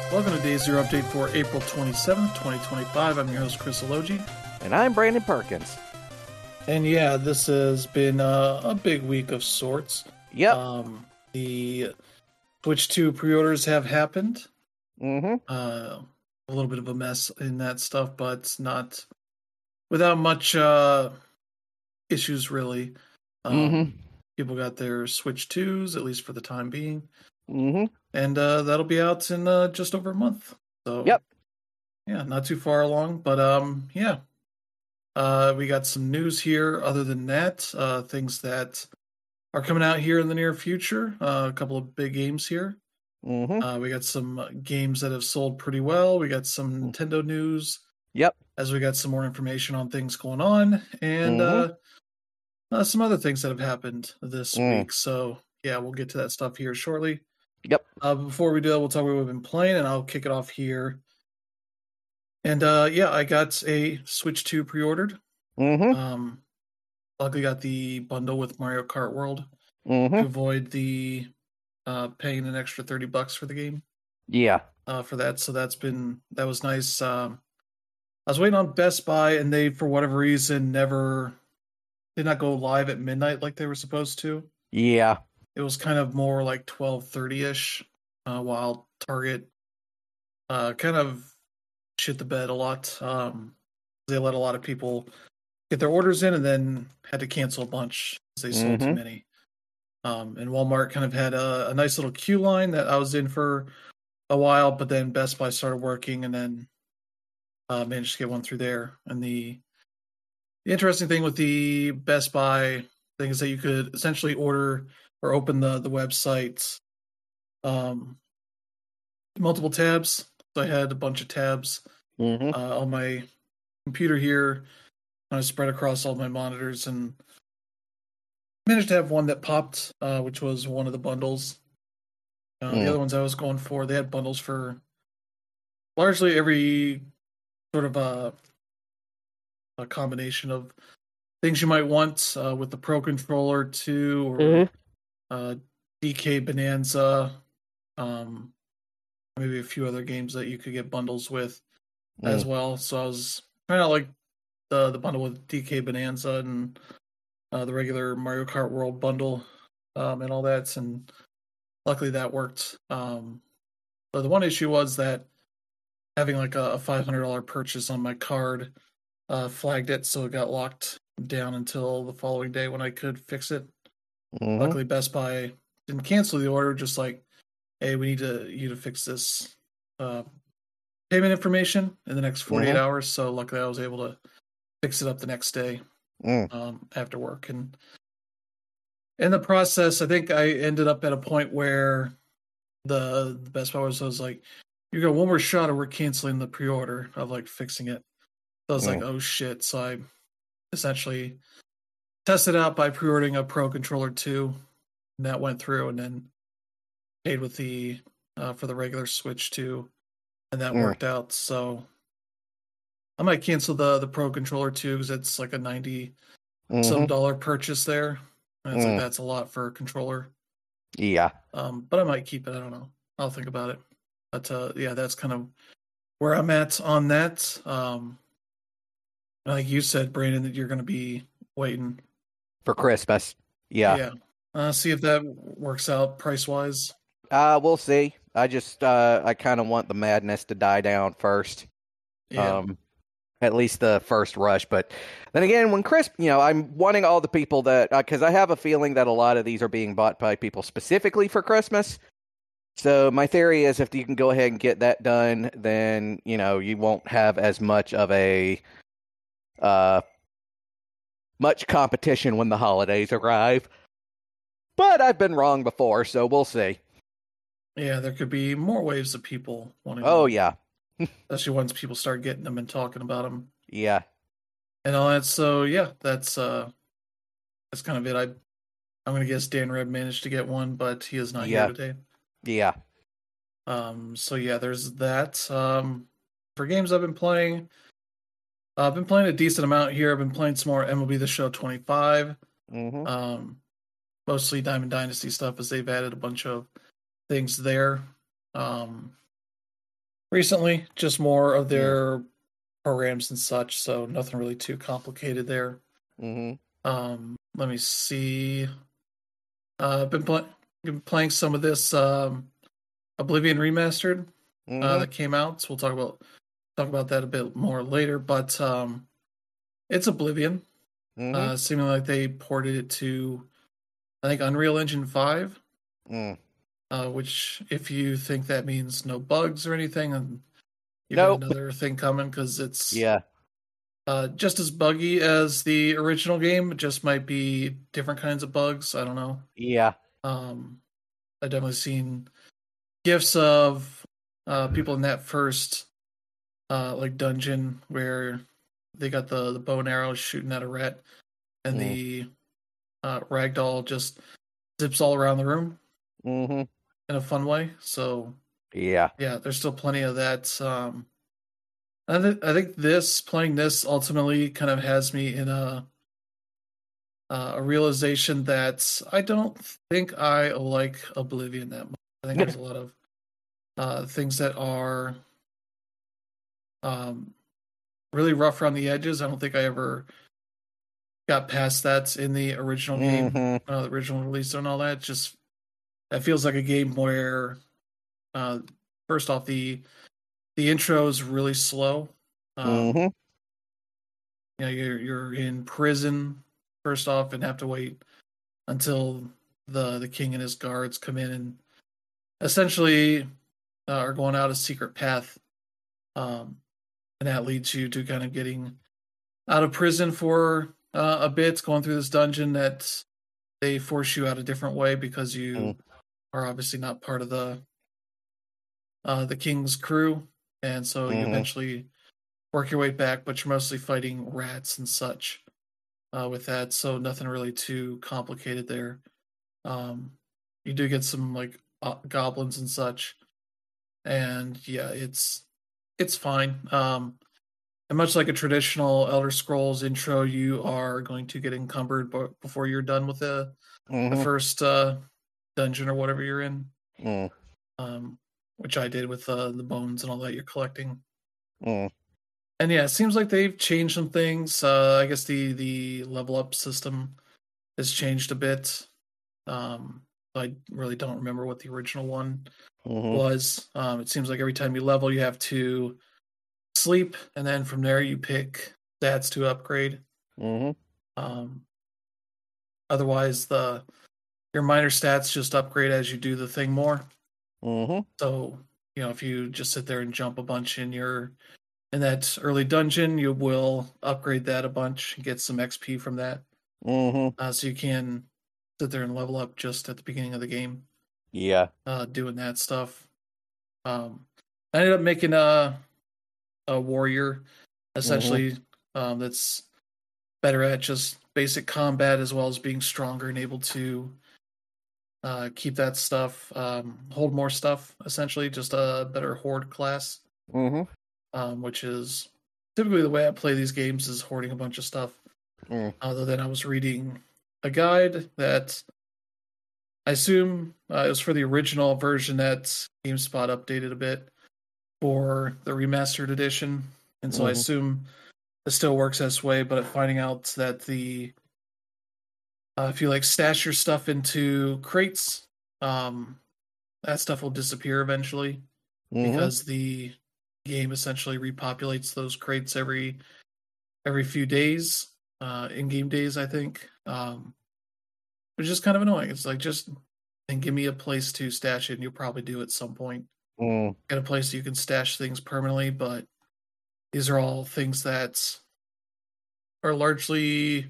Welcome to Day Zero Update for April 27th, 2025. I'm your host, Chris Elogi. And I'm Brandon Perkins. And yeah, this has been a big week of sorts. Yep. The Switch 2 pre-orders have happened. Mm-hmm. A little bit of a mess in that stuff, but not without much issues, really. People got their Switch 2s, at least for the time being. And that'll be out in just over a month. So, yep. Yeah, not too far along, but yeah. We got some news here. Other than that, things that are coming out here in the near future. A couple of big games here. We got some games that have sold pretty well. We got some Nintendo news. Yep. As we got some more information on things going on, and some other things that have happened this week. So yeah, we'll get to that stuff here shortly. Yep. Before we do that, we'll talk about what we've been playing, and I'll kick it off here. And yeah, I got a Switch 2 pre-ordered. Luckily got the bundle with Mario Kart World to avoid the paying an extra $30 for the game. Yeah. For that, so that was nice. I was waiting on Best Buy, and they, for whatever reason, did not go live at midnight like they were supposed to. Yeah. It was kind of more like 12:30ish, while Target kind of shit the bed a lot. They let a lot of people get their orders in and then had to cancel a bunch because they sold too many. And Walmart kind of had a nice little queue line that I was in for a while, but then Best Buy started working and then managed to get one through there. And the interesting thing with the Best Buy thing is that you could essentially order or open the website multiple tabs. So I had a bunch of tabs on my computer here. I spread across all my monitors and managed to have one that popped, which was one of the bundles. The other ones I was going for, they had bundles for largely every sort of a combination of things you might want with the Pro Controller 2 or DK Bonanza, maybe a few other games that you could get bundles with as well. So I was trying out like the bundle with DK Bonanza and the regular Mario Kart World bundle and all that, and luckily that worked. But the one issue was that having like a $500 purchase on my card flagged it, so it got locked down until the following day when I could fix it. Luckily, Best Buy didn't cancel the order, just like, hey, we need you to fix this payment information in the next 48 hours. So luckily, I was able to fix it up the next day after work. And in the process, I think I ended up at a point where the Best Buy was like, you got one more shot or we're canceling the pre-order of like fixing it. So I was like, oh shit. So I essentially tested out by pre-ordering a Pro Controller 2, and that went through, and then paid with the for the regular Switch 2, and that worked out. So I might cancel the Pro Controller 2 because it's like a $90 some purchase there. And it's like, that's a lot for a controller. Yeah. But I might keep it. I don't know. I'll think about it. But yeah, that's kind of where I'm at on that. Like you said, Brandon, that you're going to be waiting for Christmas. Yeah. Yeah. See if that works out price-wise. We'll see. I kind of want the madness to die down first. Yeah. At least the first rush. But then again, when I'm wanting all the people that, because I have a feeling that a lot of these are being bought by people specifically for Christmas. So my theory is if you can go ahead and get that done, then, you won't have as much of a, much competition when the holidays arrive. But I've been wrong before, so we'll see. Yeah, there could be more waves of people wanting Oh, them. yeah. Especially once people start getting them and talking about them. Yeah. And all that. So, yeah, that's kind of it. I'm going to guess Dan Reb managed to get one, but he is not here today. Yeah. So, yeah, there's that. For games I've been playing a decent amount here. I've been playing some more MLB The Show 25. Mostly Diamond Dynasty stuff, as they've added a bunch of things there. recently, just more of Mm. their programs and such, so nothing really too complicated there. Mm-hmm. Let me see. I've been playing some of this Oblivion Remastered Mm-hmm. that came out, so we'll talk about that a bit more later. But it's Oblivion. Mm-hmm. Seeming like they ported it to, I think, Unreal Engine 5, Mm. which, if you think that means no bugs or anything, and you've got Nope. another thing coming because it's Yeah. just as buggy as the original game. It just might be different kinds of bugs. I don't know. Yeah. Um, I've definitely seen gifs of people in that first like dungeon where they got the bow and arrow shooting at a rat, and Mm. the ragdoll just zips all around the room Mm-hmm. in a fun way. So Yeah. yeah, there's still plenty of that. I think this playing this ultimately kind of has me in a realization that I don't think I like Oblivion that much. I think there's a lot of things that are um, really rough around the edges. I don't think I ever got past that in the original game, Mm-hmm. the original release and all that. Just that feels like a game where, uh, first off, the intro is really slow. Um, Mm-hmm. you're in prison first off, and have to wait until the king and his guards come in and essentially are going out a secret path, um, and that leads you to kind of getting out of prison for a bit, going through this dungeon that they force you out a different way because you are obviously not part of the king's crew, and so you Mm-hmm. eventually work your way back, but you're mostly fighting rats and such with that, so nothing really too complicated there. Um, you do get some like goblins and such, and yeah, it's fine. And much like a traditional Elder Scrolls intro, you are going to get encumbered before you're done with the Mm-hmm. first dungeon or whatever you're in. Mm. Um, which I did with the bones and all that you're collecting. Mm. And yeah, it seems like they've changed some things. I guess the level up system has changed a bit. I really don't remember what the original one Mm-hmm. was. It seems like every time you level, you have to sleep, and then from there you pick stats to upgrade. Mm-hmm. Um, otherwise, the your minor stats just upgrade as you do the thing more. Mm-hmm. So if you just sit there and jump a bunch in that early dungeon, you will upgrade that a bunch and get some XP from that. Mm-hmm. So you can sit there and level up just at the beginning of the game, Yeah. doing that stuff. I ended up making a warrior, Mm-hmm. essentially, that's better at just basic combat as well as being stronger and able to keep that stuff, hold more stuff, essentially, just a better horde class, Mm-hmm. which is typically the way I play these games is hoarding a bunch of stuff. Mm. Other than I was reading a guide that I assume it was for the original version that GameSpot updated a bit for the remastered edition, and so I Mm-hmm. assume it still works this way. But finding out that the if you like stash your stuff into crates, um, that stuff will disappear eventually Mm-hmm. because the game essentially repopulates those crates every few days, in game days, I think. Which is kind of annoying. It's like just and give me a place to stash it, and you'll probably do at some point. Mm. Get a place you can stash things permanently, but these are all things that are largely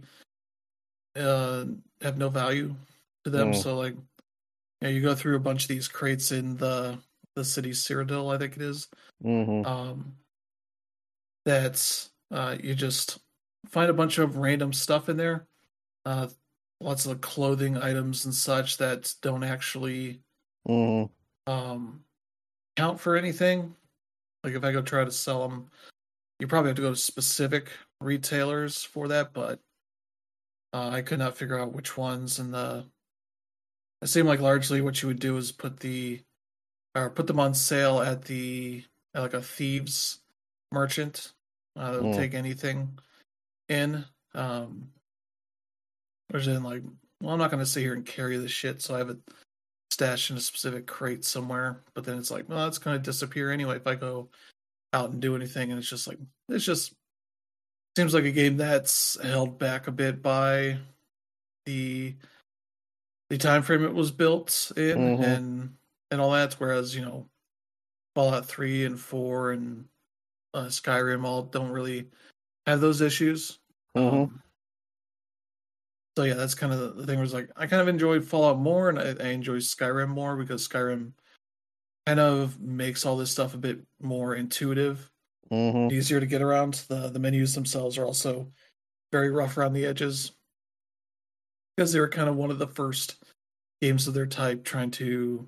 uh, have no value to them. Mm. So like, you go through a bunch of these crates in the city Cyrodiil, I think it is. Mm-hmm. Um, that you just find a bunch of random stuff in there. Uh, lots of clothing items and such that don't actually Mm-hmm. um, count for anything. Like if I go try to sell them, you probably have to go to specific retailers for that, but I could not figure out which ones. And it seemed like largely what you would do is put them on sale like a thieves merchant that will take anything in. Which then like, well, I'm not going to sit here and carry this shit, so I have it stashed in a specific crate somewhere. But then it's like, well, that's going to disappear anyway if I go out and do anything. And it's just seems like a game that's held back a bit by the time frame it was built in and all that. Whereas Fallout 3 and 4 and Skyrim all don't really have those issues. So yeah, that's kind of the thing. Was like I kind of enjoyed Fallout more, and I enjoy Skyrim more because Skyrim kind of makes all this stuff a bit more intuitive, easier to get around. The menus themselves are also very rough around the edges because they were kind of one of the first games of their type trying to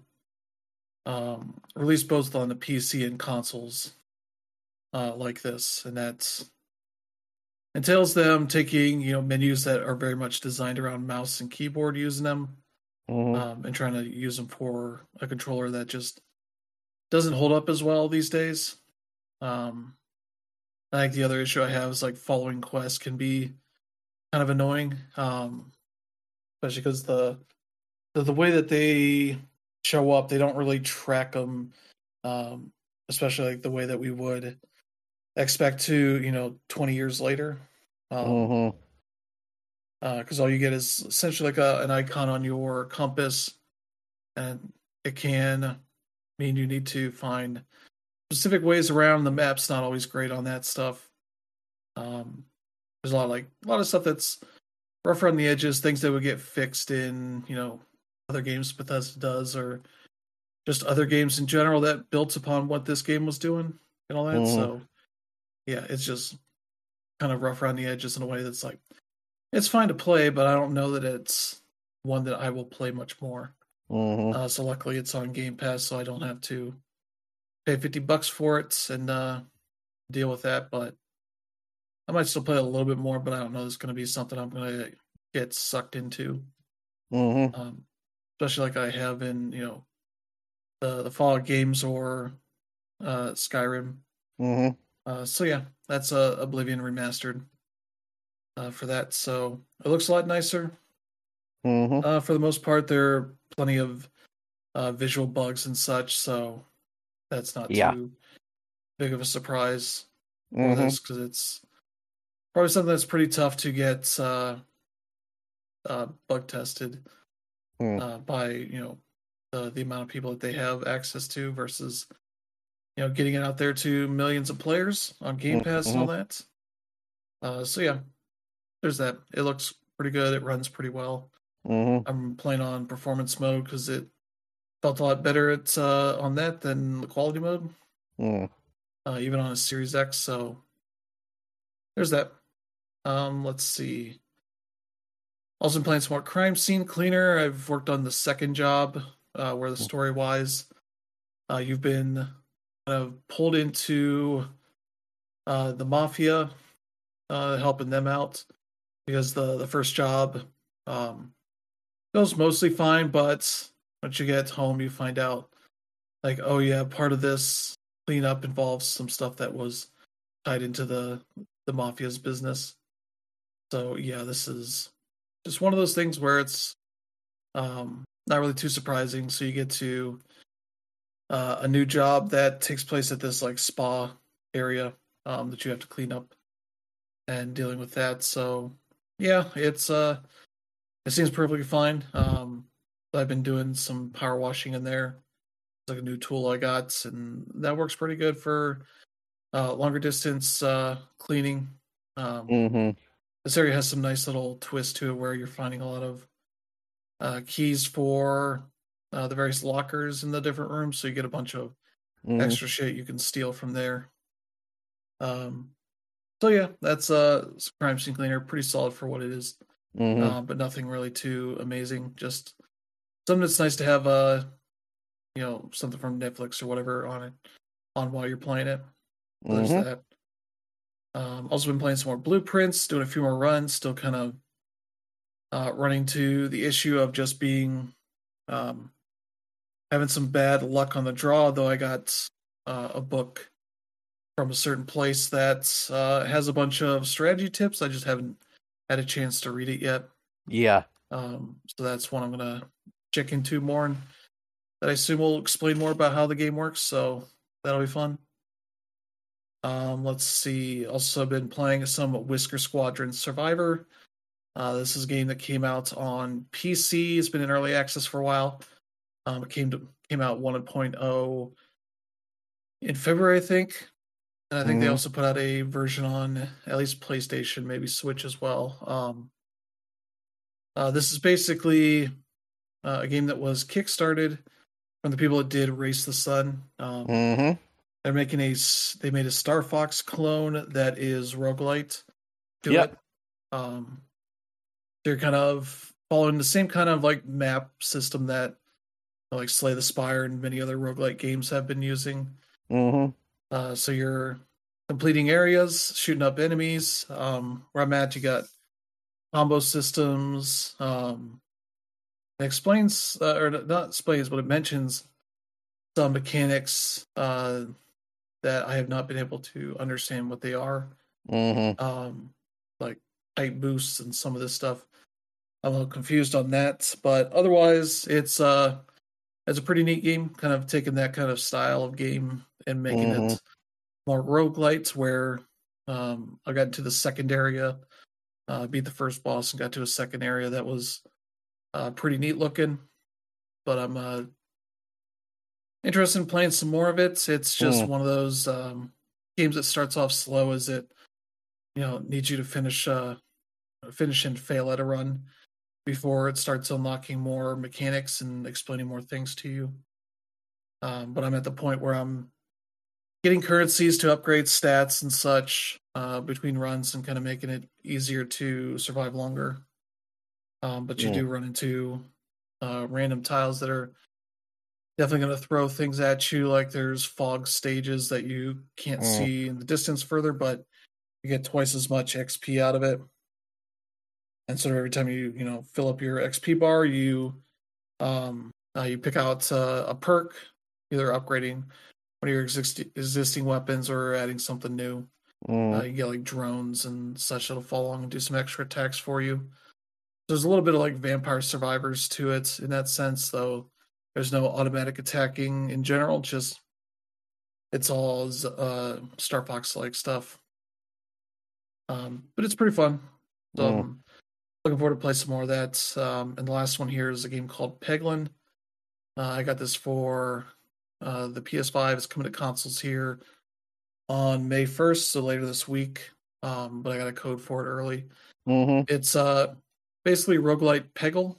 release both on the PC and consoles like this, and that entails them taking menus that are very much designed around mouse and keyboard, using them and trying to use them for a controller that just doesn't hold up as well these days. I think the other issue I have is like following quests can be kind of annoying, especially because the way that they show up, they don't really track them, especially like the way that we would expect to 20 years later. Because all you get is essentially like an icon on your compass, and it can mean you need to find specific ways around. The map's not always great on that stuff. There's a lot of stuff that's rough around the edges, things that would get fixed in other games Bethesda does, or just other games in general that built upon what this game was doing and all that. So yeah, it's just kind of rough around the edges in a way that's like, it's fine to play, but I don't know that it's one that I will play much more. So luckily it's on Game Pass, so I don't have to pay $50 for it and deal with that. But I might still play a little bit more, but I don't know it's going to be something I'm going to get sucked into. Especially like I have in the Fallout games or Skyrim. So yeah, that's Oblivion Remastered for that. So it looks a lot nicer. For the most part, there are plenty of visual bugs and such, so that's not too big of a surprise for this, because it's probably something that's pretty tough to get bug tested by the amount of people that they have access to versus getting it out there to millions of players on Game Pass and all that. So yeah, there's that. It looks pretty good. It runs pretty well. I'm playing on performance mode because it felt a lot better on that than the quality mode, even on a Series X. So there's that. Let's see. Also been playing some more Crime Scene Cleaner. I've worked on the second job where the story-wise, you've been kind of pulled into the Mafia, helping them out, because the first job goes mostly fine, but once you get home, you find out like, oh yeah, part of this cleanup involves some stuff that was tied into the Mafia's business. So yeah, this is just one of those things where it's not really too surprising. So you get to a new job that takes place at this like spa area that you have to clean up and dealing with that. So yeah, it seems perfectly fine. I've been doing some power washing in there. It's like a new tool I got, and that works pretty good for longer distance cleaning. This area has some nice little twist to it where you're finding a lot of keys for the various lockers in the different rooms, so you get a bunch of extra shit you can steal from there. So yeah, that's Crime Scene Cleaner, pretty solid for what it is, but nothing really too amazing. Just something that's nice to have, something from Netflix or whatever on while you're playing it. There's that. Also been playing some more Blueprints, doing a few more runs, still kind of running to the issue of just being having some bad luck on the draw, though I got a book from a certain place that has a bunch of strategy tips. I just haven't had a chance to read it yet. Yeah. So that's one I'm gonna check into more, and that I assume will explain more about how the game works. So that'll be fun. Let's see. Also been playing some Whisker Squadron Survivor. This is a game that came out on PC. It's been in early access for a while. It came out 1.0 in February, I think. And I think they also put out a version on at least PlayStation, maybe Switch as well. This is basically a game that was kickstarted from the people that did Race the Sun. They're making they made a Star Fox clone that is roguelite to it. They're kind of following the same kind of like map system that like Slay the Spire and many other roguelite games have been using. So you're completing areas, shooting up enemies. Where I'm at, you got combo systems. It explains, or not explains, but it mentions some mechanics that I have not been able to understand what they are. Like type boosts and some of this stuff. I'm a little confused on that, but otherwise, it's a pretty neat game. Kind of taking that kind of style of game and making it more roguelites, where I got into the second area, beat the first boss, and got to a second area that was pretty neat looking. But I'm interested in playing some more of it. It's just one of those games that starts off slow, as it needs you to finish and fail at a run before it starts unlocking more mechanics and explaining more things to you. But I'm at the point where I'm getting currencies to upgrade stats and such between runs, and kind of making it easier to survive longer. But you do run into random tiles that are definitely going to throw things at you. Like there's fog stages that you can't see in the distance further, but you get twice as much XP out of it. And so every time you fill up your XP bar, you pick out a perk, either upgrading one of your existing weapons or adding something new. You get like drones and such that'll follow along and do some extra attacks for you. There's a little bit of like Vampire Survivors to it in that sense, though. There's no automatic attacking in general. Just it's all Star Fox like stuff. But it's pretty fun. So looking forward to play some more of that. And the last one here is a game called Peglin. I got this for the PS5. It's coming to consoles here on May 1st, so later this week. But I got a code for it early. It's basically roguelite Peggle,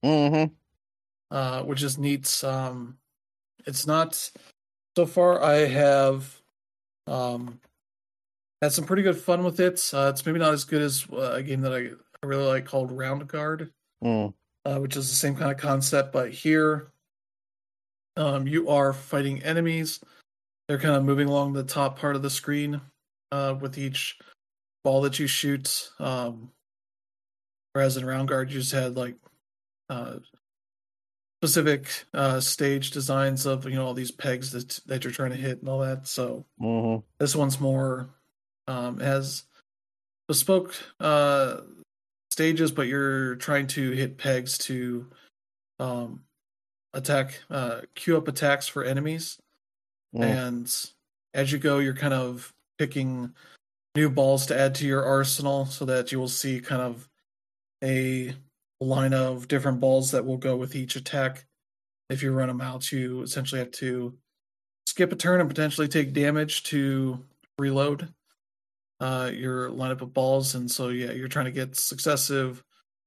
which is neat. It's not so far. I have had some pretty good fun with it. It's maybe not as good as a game that I really like called Round Guard, which is the same kind of concept, but here you are fighting enemies. They're kind of moving along the top part of the screen with each ball that you shoot. Whereas in Round Guard, you just had like specific stage designs of all these pegs that you're trying to hit and all that. So this one's more has bespoke stages, but you're trying to hit pegs to queue up attacks for enemies. And as you go, you're kind of picking new balls to add to your arsenal, so that you will see kind of a line of different balls that will go with each attack. If you run them out, you essentially have to skip a turn and potentially take damage to reload your lineup of balls. And so, you're trying to get successive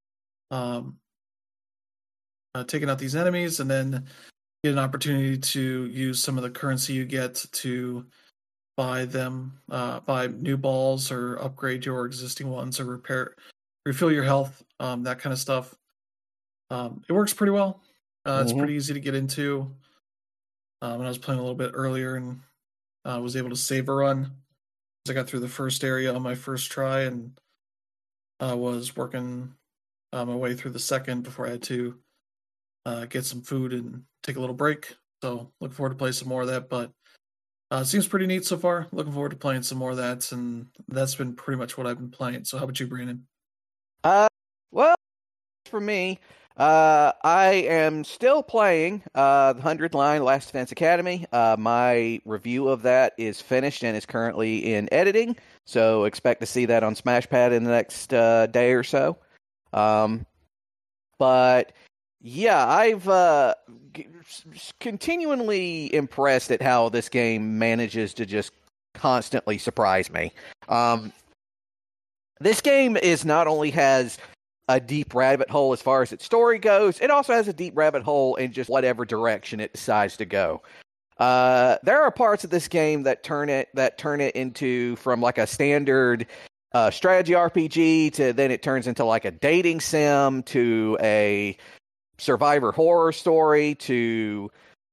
taking out these enemies, and then get an opportunity to use some of the currency you get to buy new balls, or upgrade your existing ones, or refill your health, that kind of stuff. It works pretty well. It's pretty easy to get into. When I was playing a little bit earlier, and was able to save a run, I got through the first area on my first try, and was working my way through the second before I had to get some food and take a little break. So looking forward to play some more of that. But Seems pretty neat so far. Looking forward to playing some more of that, and that's been pretty much what I've been playing. So how about you, Brandon? Well, for me, I am still playing the 100 Line Last Defense Academy. My review of that is finished and is currently in editing, so expect to see that on Smashpad in the next day or so. But yeah, I've continually impressed at how this game manages to just constantly surprise me. This game is not only has a deep rabbit hole as far as its story goes, it also has a deep rabbit hole in just whatever direction it decides to go. There are parts of this game that turn it into from like a standard strategy RPG to then it turns into like a dating sim to a survivor horror story to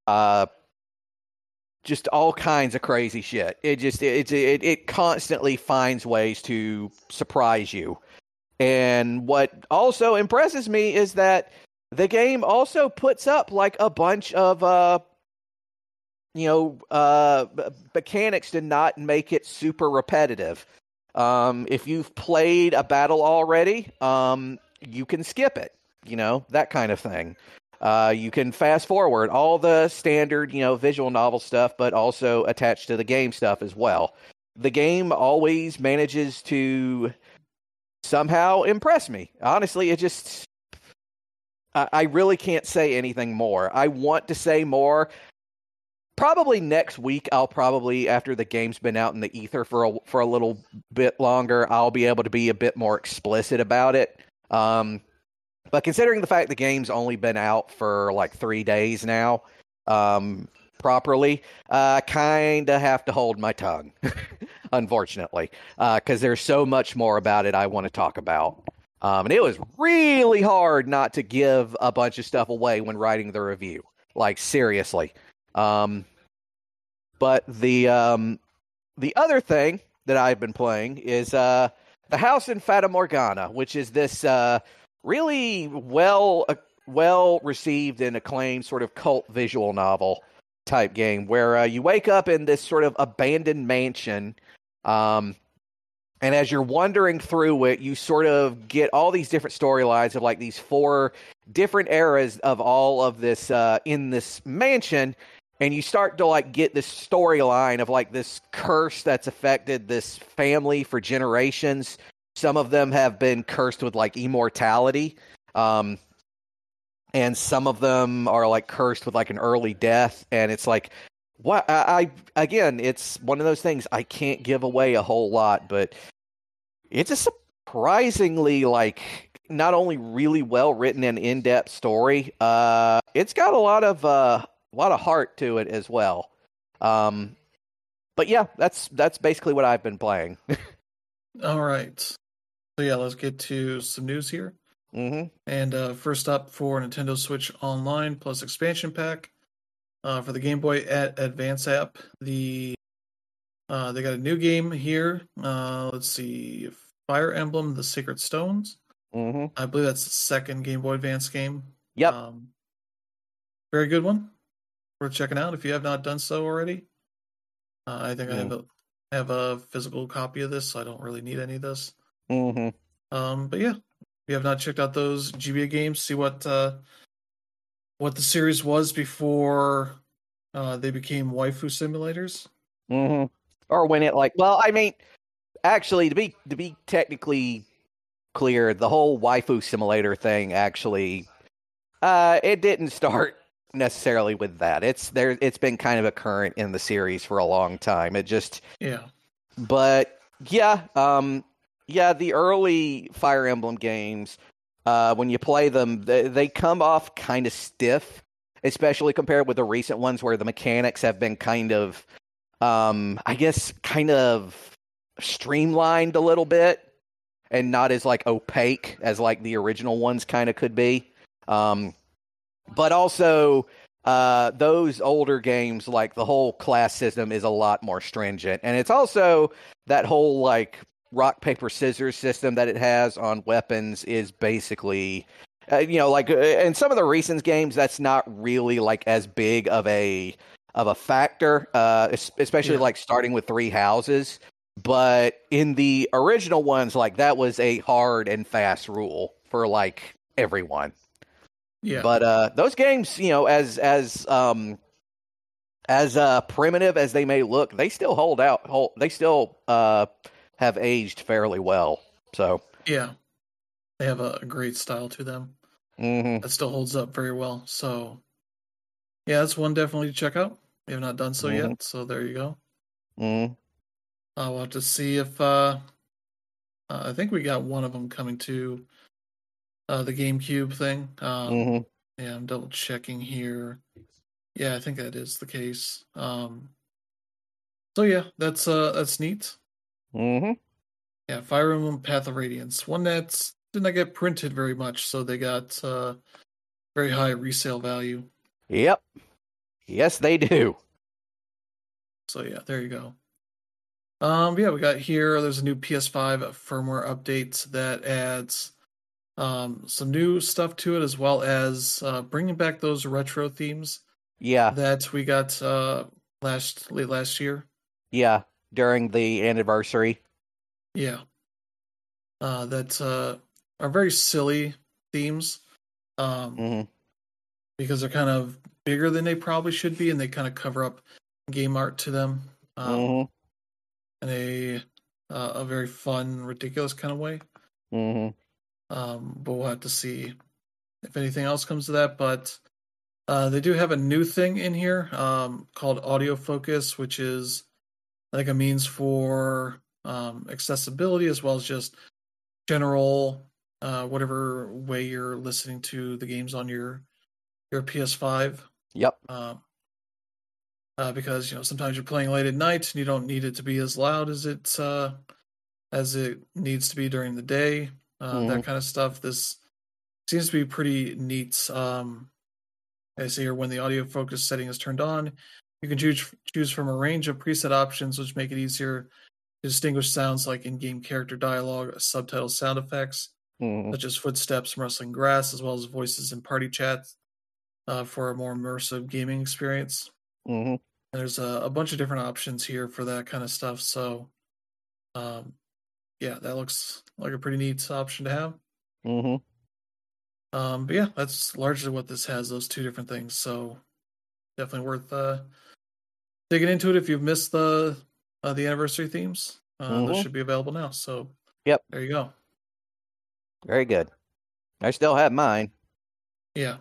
just all kinds of crazy shit. It constantly finds ways to surprise you. And what also impresses me is that the game also puts up like a bunch of mechanics to not make it super repetitive. If you've played a battle already, you can skip it, that kind of thing. You can fast forward all the standard, visual novel stuff, but also attached to the game stuff as well. The game always manages to somehow impress me. Honestly, I really can't say anything more. I want to say more. Probably next week, after the game's been out in the ether for a little bit longer, I'll be able to be a bit more explicit about it. But considering the fact the game's only been out for like 3 days now, properly, I kind of have to hold my tongue, unfortunately, because there's so much more about it I want to talk about. And it was really hard not to give a bunch of stuff away when writing the review. Like, seriously. But the other thing that I've been playing is The House in Fata Morgana, which is this really well received and acclaimed sort of cult visual novel type game where you wake up in this sort of abandoned mansion, and as you're wandering through it, you sort of get all these different storylines of like these 4 different eras of all of this in this mansion. And you start to like get this storyline of like this curse that's affected this family for generations. Some of them have been cursed with like immortality. And some of them are like cursed with like an early death. And it's like, what? Again, it's one of those things I can't give away a whole lot, but it's a surprisingly like not only really well written and in-depth story. It's got a lot of heart to it as well. But yeah, that's basically what I've been playing. All right. So yeah, let's get to some news here. Mm-hmm. And first up for Nintendo Switch Online plus expansion pack for the Game Boy Advance app, they got a new game here. Let's see, Fire Emblem: The Sacred Stones. Mm-hmm. I believe that's the second Game Boy Advance game. Yep. Very good one. Worth checking out if you have not done so already. I think I have a physical copy of this, so I don't really need any of this. Mm-hmm. But yeah, if you have not checked out those GBA games, see what the series was before they became waifu simulators. Mm-hmm. Or when it I mean, actually, to be technically clear, the whole waifu simulator thing actually, it didn't start necessarily with that. It's been kind of a current in the series for a long time. But yeah, the early Fire Emblem games, when you play them, they come off kind of stiff, especially compared with the recent ones where the mechanics have been kind of, I guess, kind of streamlined a little bit and not as like opaque as like the original ones kind of could be. But also, those older games, like the whole class system is a lot more stringent. And it's also that whole like rock, paper, scissors system that it has on weapons is basically, in some of the recent games, that's not really like as big of a of a factor, especially Yeah. like starting with 3 houses. But in the original ones, like that was a hard and fast rule for like everyone. Yeah. But those games, as primitive as they may look, they still hold out. They still have aged fairly well. So, Yeah. They have a great style to them hmm that still holds up very well. So yeah, that's one definitely to check out. We have not done so hmm yet, so there you go. hmm I'll have to see if I think we got one of them coming to the GameCube thing. hmm Yeah, I'm double checking here. Yeah, I think that is the case. So yeah, that's neat. hmm Yeah, Fire Emblem Path of Radiance, one that's did not get printed very much, so they got very high resale value. Yep. Yes, they do. So yeah, there you go. Yeah, we got here. There's a new PS5 firmware update that adds some new stuff to it, as well as bringing back those retro themes Yeah. that we got late last year. Yeah. During the anniversary. Yeah, that are very silly themes hmm because they're kind of bigger than they probably should be, and they kind of cover up game art to them hmm in a very fun, ridiculous kind of way. hmm But we'll have to see if anything else comes to that. But they do have a new thing in here called Audio Focus, which is like a means for accessibility as well as just general whatever way you're listening to the games on your PS5. Yep. Because sometimes you're playing late at night and you don't need it to be as loud as it needs to be during the day. hmm That kind of stuff. This seems to be pretty neat. I see here when the audio focus setting is turned on, you can choose from a range of preset options, which make it easier to distinguish sounds like in-game character dialogue, subtitle sound effects, hmm such as footsteps, rustling grass, as well as voices in party chats for a more immersive gaming experience. hmm And there's a bunch of different options here for that kind of stuff. So, um, yeah, that looks like a pretty neat option to have. hmm But yeah, that's largely what this has, those two different things. So definitely worth digging into it if you've missed the anniversary themes. Those hmm should be available now. So Yep. there you go. Very good. I still have mine. Yeah.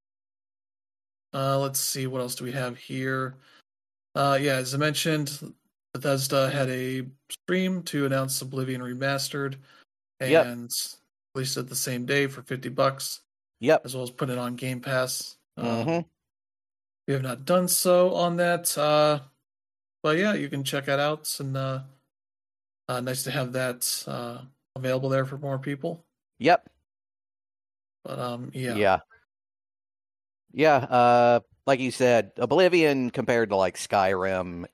Let's see what else do we have here. Yeah, as I mentioned, Bethesda had a stream to announce Oblivion Remastered Yep. and released it the same day for $50, Yep. as well as put it on Game Pass. hmm We have not done so on that, but yeah, you can check that out. And nice to have that available there for more people. Yep. But yeah, Yeah. Yeah. Like you said, Oblivion compared to like Skyrim,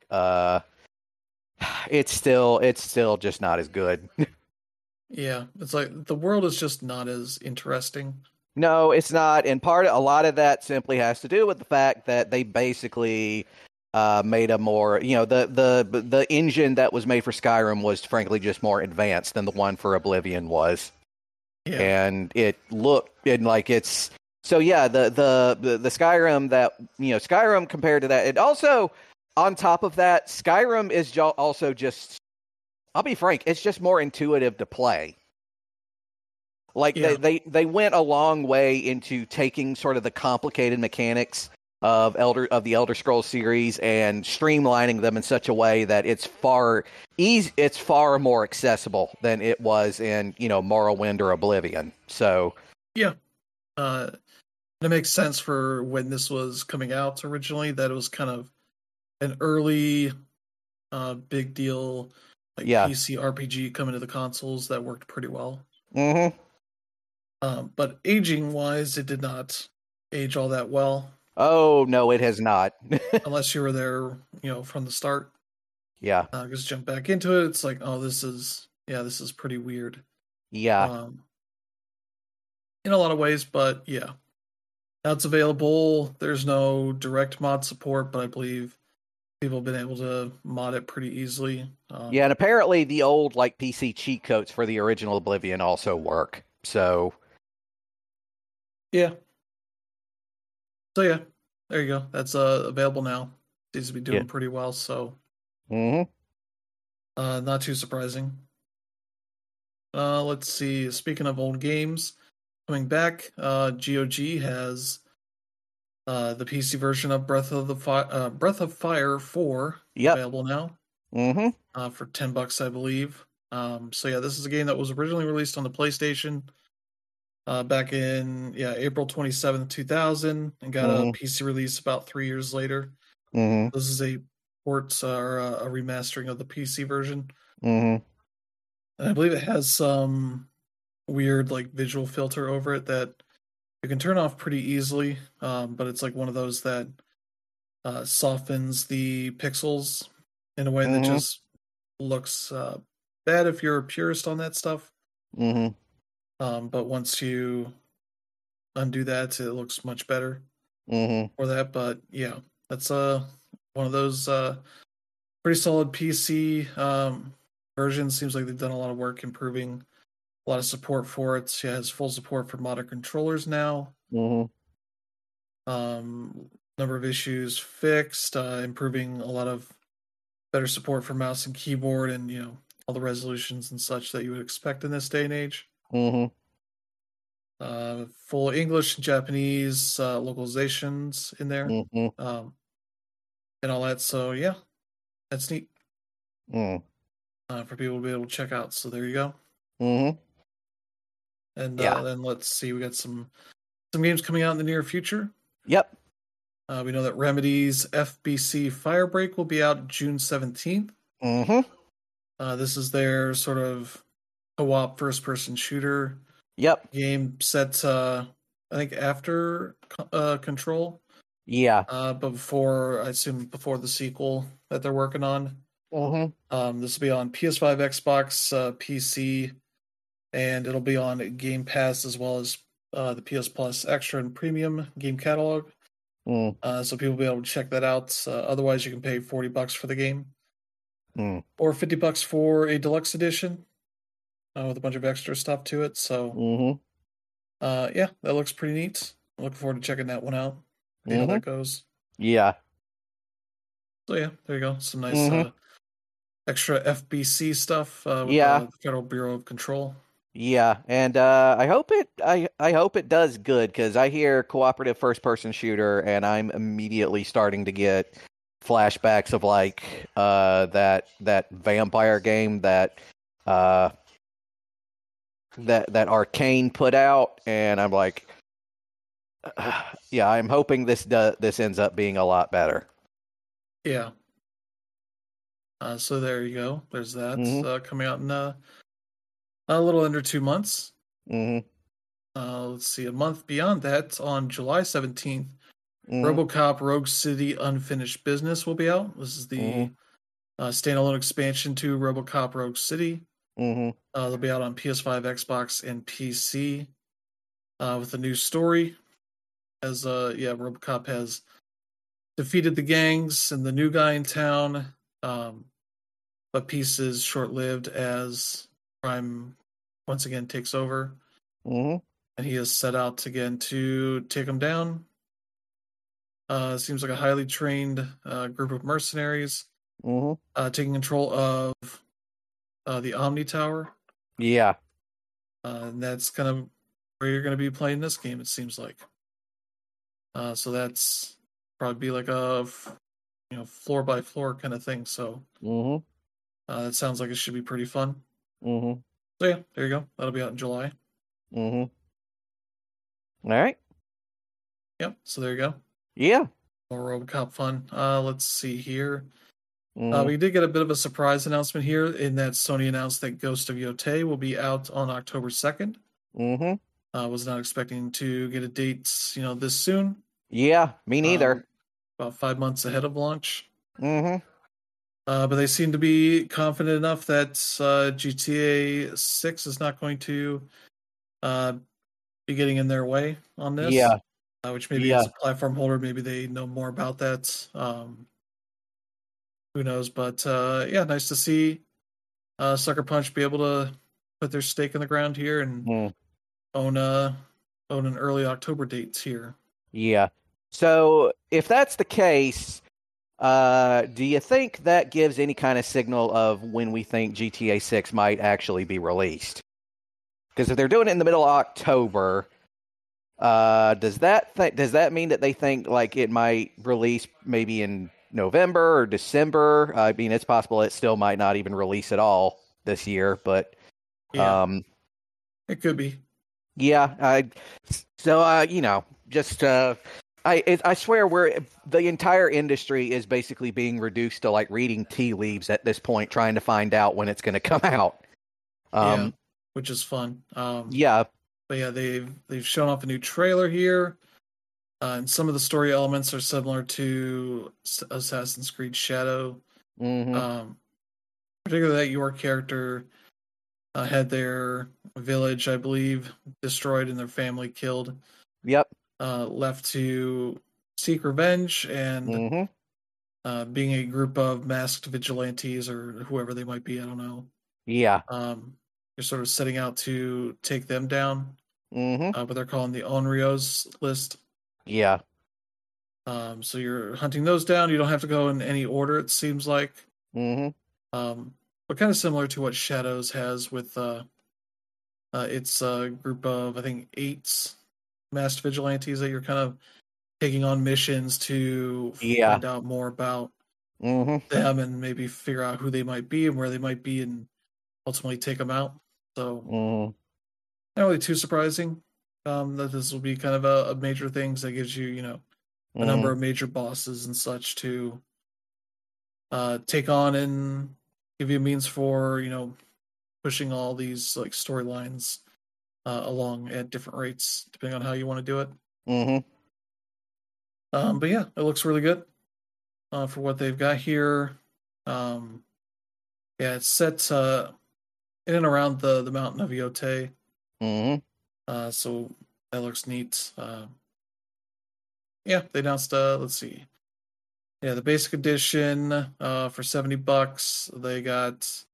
it's still just not as good. yeah, it's like the world is just not as interesting. No, it's not. And a lot of that simply has to do with the fact that they basically made a more, the engine that was made for Skyrim was frankly just more advanced than the one for Oblivion was. Yeah, And it looked and like it's so yeah, the Skyrim that Skyrim compared to that, it also on top of that, Skyrim is also just, I'll be frank, it's just more intuitive to play. Like yeah, they went a long way into taking sort of the complicated mechanics of the Elder Scrolls series and streamlining them in such a way that it's far more accessible than it was in, Morrowind or Oblivion. So yeah. It makes sense for when this was coming out originally. That it was kind of an early, big deal, like yeah. PC RPG coming to the consoles that worked pretty well. Mm-hmm. But aging wise, it did not age all that well. Oh no, it has not. Unless you were there, from the start. Yeah. Just jump back into it. It's like, oh, this is pretty weird. Yeah. In a lot of ways, but yeah. Now it's available. There's no direct mod support, but I believe people have been able to mod it pretty easily. Yeah, and apparently the old like PC cheat codes for the original Oblivion also work. So yeah. So yeah, there you go. That's available now. Seems to be yeah. doing pretty well. So Mm-hmm. not too surprising. Let's see. Speaking of old games coming back, GOG has the PC version of Breath of Fire 4 Yep. available now Mm-hmm. for $10, I believe. So yeah, this is a game that was originally released on the PlayStation back in April 27th, 2000, and got a Mm-hmm. PC release about 3 years later. Mm-hmm. This is a port or a remastering of the PC version, Mm-hmm. and I believe it has some weird like visual filter over it that you can turn off pretty easily. But it's like one of those that softens the pixels in a way that Mm-hmm. just looks bad if you're a purist on that stuff. Mm-hmm. But once you undo that, it looks much better Mm-hmm. for that. But yeah, that's one of those pretty solid PC versions. Seems like they've done a lot of work improving a lot of support for it. It has full support for modern controllers now. Mm-hmm. Number of issues fixed, improving a lot of better support for mouse and keyboard, and all the resolutions and such that you would expect in this day and age. Mm-hmm. Full English and Japanese localizations in there, Mm-hmm. and all that. So yeah, that's neat Mm-hmm. for people to be able to check out. So there you go. Mm-hmm. And Yeah. then let's see, we got some games coming out in the near future. Yep. We know that Remedy's FBC Firebreak will be out June 17th. Mm-hmm. This is their sort of co-op first-person shooter Yep. game set, I think, after Control. Yeah. But before, I assume, before the sequel that they're working on. Mm-hmm. This will be on PS5, Xbox, PC, and it'll be on Game Pass as well as the PS Plus Extra and Premium game catalog. Mm. So people will be able to check that out. Otherwise, you can pay $40 for the game, or $50 for a deluxe edition with a bunch of extra stuff to it. So, yeah, that looks pretty neat. I'm looking forward to checking that one out. See how that goes. Yeah. So yeah, there you go. Some nice extra FBC stuff with the Federal Bureau of Control. Yeah, and I hope it does good, because I hear cooperative first person shooter and I'm immediately starting to get flashbacks of like that vampire game that Arcane put out, and I'm like, yeah, I'm hoping this ends up being a lot better. Yeah. So there you go. There's that coming out in a little under 2 months. Let's see, a month beyond that, on July 17th, RoboCop Rogue City Unfinished Business will be out. This is the standalone expansion to RoboCop Rogue City. They'll be out on PS5, Xbox, and PC with a new story. As RoboCop has defeated the gangs and the new guy in town, but peace is short-lived as crime once again takes over, and he is set out again to take them down. Seems like a highly trained group of mercenaries taking control of the Omni Tower. Yeah. And that's kind of where you're going to be playing this game, it seems like. So that's probably be like a floor by floor kind of thing. So that sounds like it should be pretty fun. So yeah, there you go. That'll be out in July. All right. Yep. So there you go. Yeah. More RoboCop fun. Let's see here. We did get a bit of a surprise announcement here in that Sony announced that Ghost of Yotei will be out on October 2nd. Was not expecting to get a date, this soon. Yeah, me neither. About 5 months ahead of launch. But they seem to be confident enough that GTA 6 is not going to be getting in their way on this. Yeah. which maybe Yeah. as a platform holder, maybe they know more about that. Who knows? But yeah, nice to see Sucker Punch be able to put their stake in the ground here and Mm. own an early October dates here. Yeah. So if that's the case, do you think that gives any kind of signal of when we think GTA 6 might actually be released? Because if they're doing it in the middle of October, does that mean that they think like it might release maybe in November or December? I mean, it's possible it still might not even release at all this year, but Yeah, it could be. yeah. Just I swear the entire industry is basically being reduced to like reading tea leaves at this point, trying to find out when it's going to come out. Yeah, which is fun. Yeah. But yeah, they've shown off a new trailer here, and some of the story elements are similar to Assassin's Creed Shadow. Mm-hmm. Particularly that your character had their village, I believe, destroyed and their family killed. Yep. Left to seek revenge and being a group of masked vigilantes or whoever they might be. I don't know. Yeah. You're sort of setting out to take them down. Mm-hmm. But they're calling the Onryos list. Yeah. So you're hunting those down. You don't have to go in any order, it seems like. Mm-hmm. But kind of similar to what Shadows has with its group of, I think, 8 masked vigilantes that you're kind of taking on missions to Yeah. find out more about Mm-hmm. them and maybe figure out who they might be and where they might be and ultimately take them out. So Mm-hmm. not really too surprising that this will be kind of a major thing that gives you, a number of major bosses and such to take on and give you a means for, pushing all these like storylines along at different rates, depending on how you want to do it. Mm-hmm. But yeah, it looks really good for what they've got here. Um, yeah, it's set in and around the mountain of Yote. So that looks neat. Yeah, they announced. Let's see. Yeah, the basic edition for $70. They got.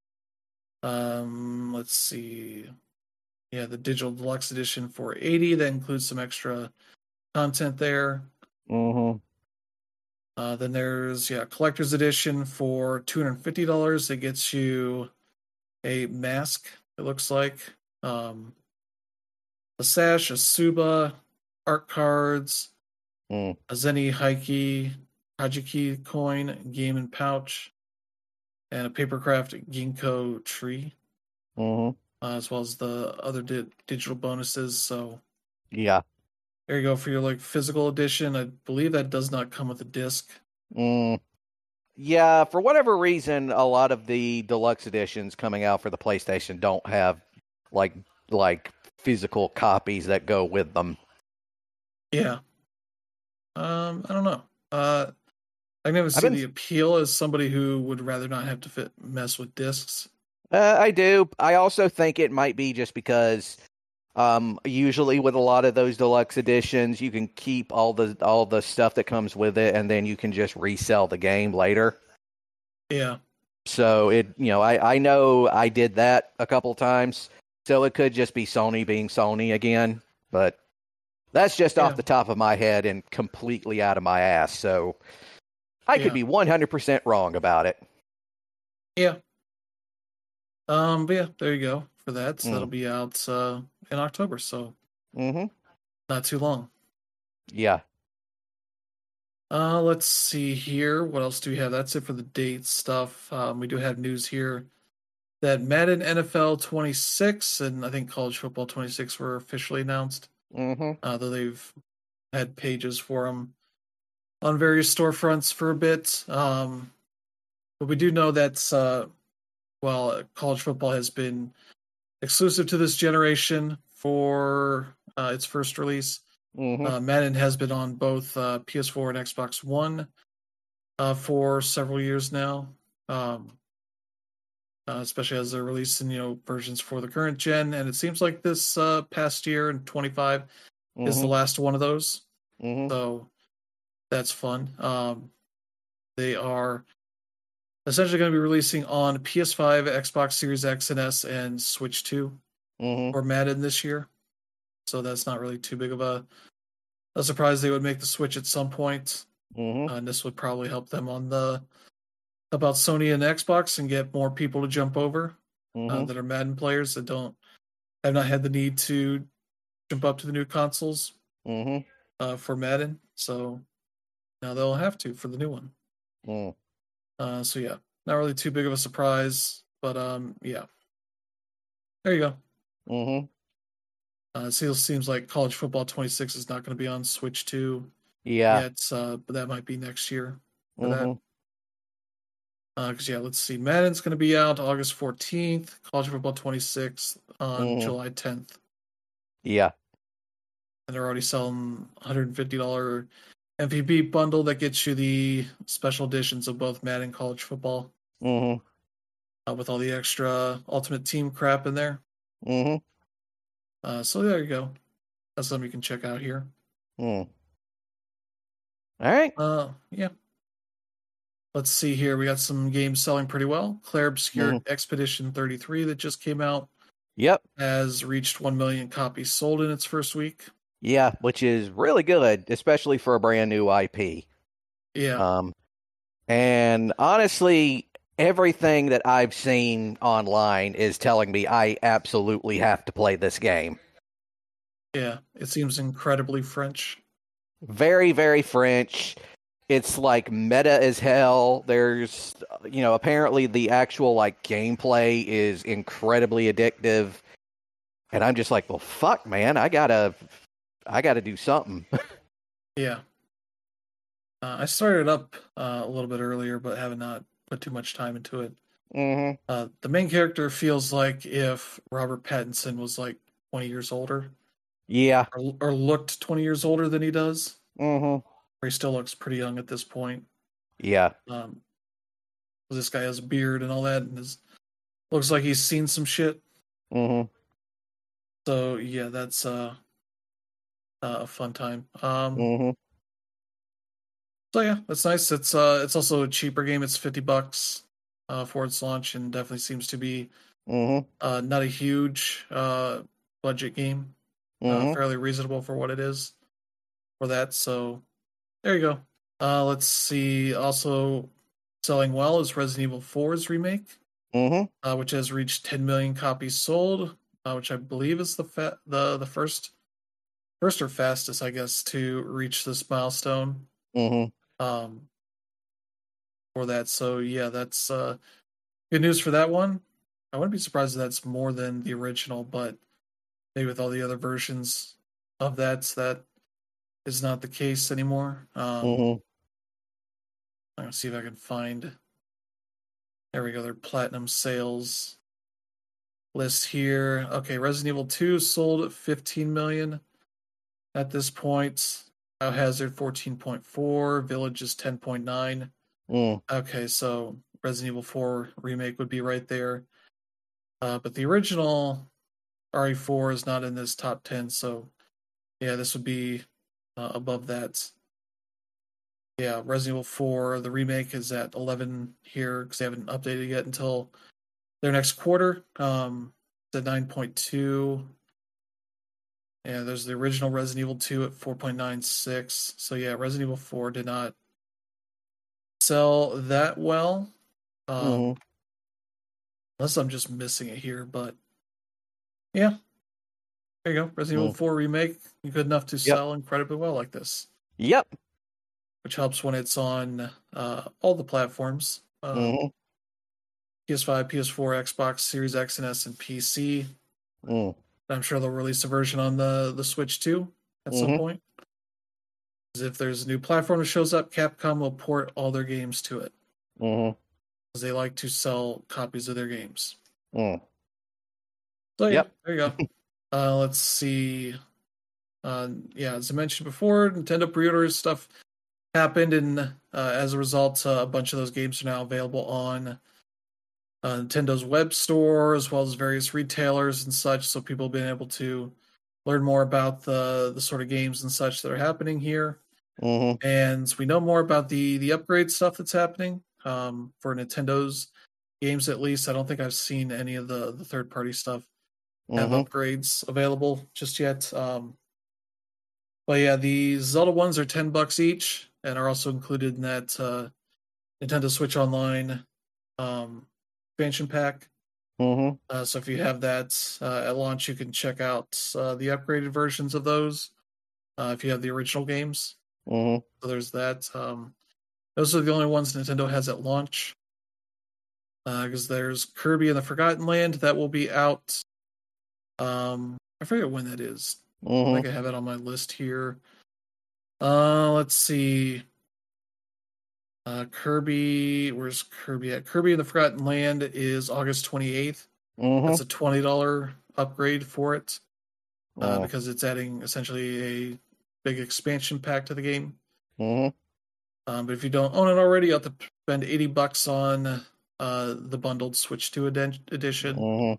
Let's see. Yeah, the digital deluxe edition for 80. That includes some extra content there. Mm-hmm. Then there's collector's edition for $250. It gets you a mask. It looks like a sash, a Suba, art cards, a Zeni Heike Hajiki coin, game and pouch, and a papercraft ginkgo tree, as well as the other digital bonuses. So yeah. there you go for your like physical edition. I believe that does not come with a disc. Yeah, for whatever reason, a lot of the deluxe editions coming out for the PlayStation don't have like physical copies that go with them. Yeah. I don't know. I never see the appeal as somebody who would rather not have to mess with discs. I do. I also think it might be just because usually with a lot of those deluxe editions, you can keep all the stuff that comes with it, and then you can just resell the game later. Yeah. So I know I did that a couple times. So it could just be Sony being Sony again, but that's just off the top of my head and completely out of my ass. So I could be 100% wrong about it. Yeah. But yeah, there you go for that. So that'll be out in October, so not too long. Yeah. Let's see here. What else do we have? That's it for the date stuff. We do have news here that Madden NFL 26 and I think College Football 26 were officially announced. Though they've had pages for them on various storefronts for a bit. But we do know that while college football has been exclusive to this generation for its first release, Madden has been on both PS4 and Xbox One for several years now, especially as they're releasing versions for the current gen. And it seems like this past year in 25, is the last one of those. Mm-hmm. So that's fun. They are essentially going to be releasing on PS5, Xbox Series X and S, and Switch 2 for Madden this year. So that's not really too big of a surprise. They would make the Switch at some point. And this would probably help them on about Sony and Xbox and get more people to jump over that are Madden players that have not had the need to jump up to the new consoles for Madden. So now they'll have to for the new one. So yeah, not really too big of a surprise, but yeah. There you go. It still seems like College Football 26 is not going to be on Switch 2 yet, but that might be next year for that. Because yeah, let's see. Madden's going to be out August 14th. College Football 26 on July 10th. Yeah. And they're already selling $150 MVP bundle that gets you the special editions of both Madden and College Football. With all the extra Ultimate Team crap in there. So there you go. That's something you can check out here. All right. Yeah. Let's see here. We got some games selling pretty well. Claire Obscure Expedition 33 that just came out. Yep. Has reached 1 million copies sold in its first week. Yeah, which is really good, especially for a brand new IP. Yeah. And honestly, everything that I've seen online is telling me I absolutely have to play this game. Yeah, it seems incredibly French. Very, very French. It's like meta as hell. There's, apparently the actual gameplay is incredibly addictive. And I'm just like, well, fuck, man, I gotta do something. Yeah. I started up a little bit earlier, but have not put too much time into it. The main character feels like if Robert Pattinson was 20 years older. Yeah. Or looked 20 years older than he does. He still looks pretty young at this point. Yeah. This guy has a beard and all that, and looks like he's seen some shit. So yeah, that's a fun time. So yeah, that's nice. It's also a cheaper game. It's $50 for its launch, and definitely seems to be not a huge budget game. Fairly reasonable for what it is for that. So there you go. Let's see. Also selling well is Resident Evil 4's remake, which has reached 10 million copies sold, which I believe is the first or fastest, I guess, to reach this milestone. For that. So yeah, that's good news for that one. I wouldn't be surprised if that's more than the original, but maybe with all the other versions of that is not the case anymore. I'm gonna see if I can find. There we go. Their platinum sales list here. Okay, Resident Evil 2 sold 15 million at this point. Biohazard 14.4. Village is 10.9. Okay, so Resident Evil 4 remake would be right there. But the original RE4 is not in this top 10, so yeah, this would be above that. Yeah, Resident Evil 4, the remake is at 11 here because they haven't updated yet until their next quarter. It's at 9.2. Yeah, there's the original Resident Evil 2 at 4.96. So yeah, Resident Evil 4 did not sell that well. Unless I'm just missing it here, but yeah. There you go. Resident Evil 4 remake, good enough to sell incredibly well like this. Yep. Which helps when it's on all the platforms. PS5, PS4, Xbox Series X and S, and PC. I'm sure they'll release a version on the Switch too at some point. Because if there's a new platform that shows up, Capcom will port all their games to it. Because they like to sell copies of their games. So yeah, there you go. Let's see. Yeah, as I mentioned before, Nintendo pre-orders stuff happened, and as a result, a bunch of those games are now available on Nintendo's web store, as well as various retailers and such, so people have been able to learn more about the sort of games and such that are happening here. Mm-hmm. And we know more about the upgrade stuff that's happening for Nintendo's games. At least I don't think I've seen any of the third party stuff have Mm-hmm. upgrades available just yet. But yeah, the Zelda ones are $10 each and are also included in that Nintendo Switch Online expansion pack. Mm-hmm. So if you have that at launch, you can check out the upgraded versions of those if you have the original games. Mm-hmm. So there's that. Those are the only ones Nintendo has at launch. Because there's Kirby and the Forgotten Land that will be out. I forget when that is. I think I have it on my list here. Let's see. Kirby, where's Kirby at? Kirby and the Forgotten Land is August 28th. Mm-hmm. That's a $20 upgrade for it Mm-hmm. because it's adding essentially a big expansion pack to the game. Mm-hmm. But if you don't own it already, you have to spend $80 on the bundled Switch 2 edition. Mm-hmm.